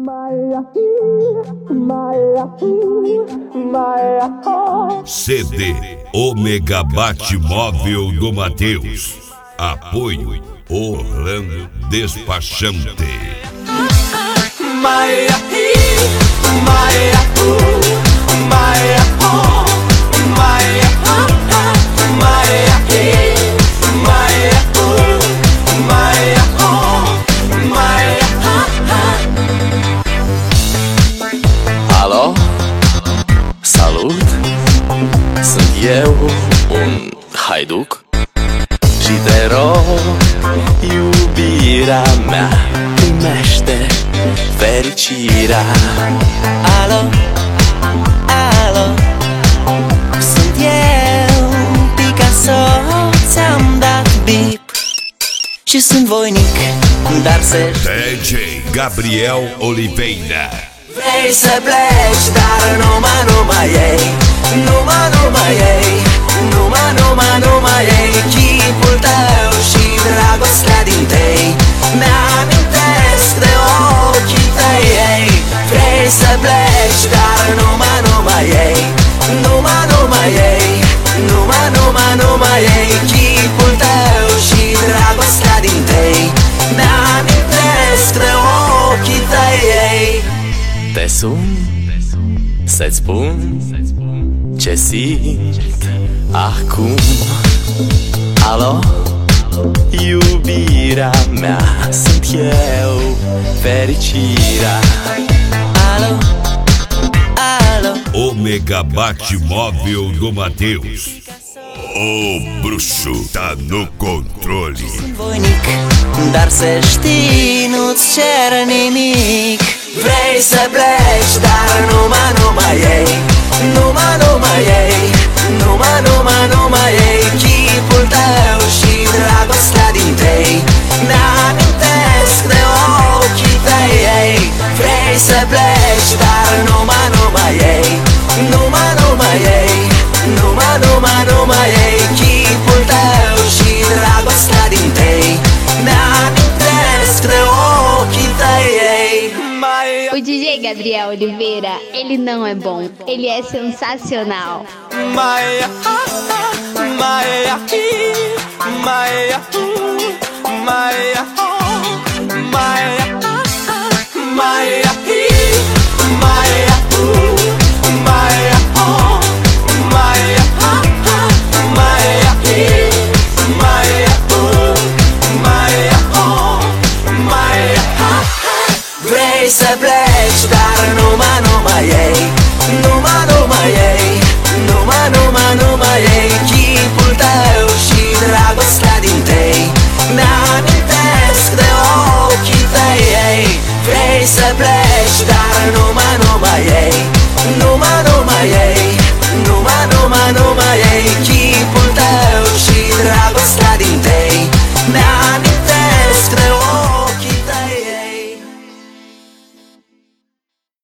CD Ômega Bate Móvel do Mateus. Apoio Orlando Despachante. Alo? Salut! Sunt eu, un haiduc, și te rog, iubirea mea, primește fericirea. Alo? Alo? Sunt eu, Picasso, ți-am dat bip și sunt voinic, dar să DJ Gabriel Oliveira. vrei să pleci, dar numai ei, numai ei, numai ei, chipul tău și dragostea din tei mi-amintesc de ochii tăi, ei. Vrei să pleci, dar numai ei, numai ei, numai ei, chipul tău și dragostea din tei mi-amintesc de ochii tăi, ei. Te sun să-ți spun ce simt acum. Alo? Iubirea mea, sunt eu, fericirea. Alo? Alo? Ômega Bate Móvel do Mateus. O bruxo tá no controle. Sunt voinic, dar să știi, nu-ți cer nimic. Vrei să pleci, dar numai ei, numai ei, numai ei, chipul tău și dragostea din tei mi-amintesc de ochii tăi, ei. Vrei să pleci, dar numai ei, numai ei, numai ei, chipul tău și dragostea din tei mi-amintesc de ochii tăi, ei. O DJ Gabriel Oliveira, ele não é bom, ele é sensacional. Vrei să pleci, dar numai ei, numai ei, numai ei, chipul tău și dragostea din tei mi-amintesc de ochii tăi, ei. Vrei să pleci, dar numai ei, numai ei, numai ei,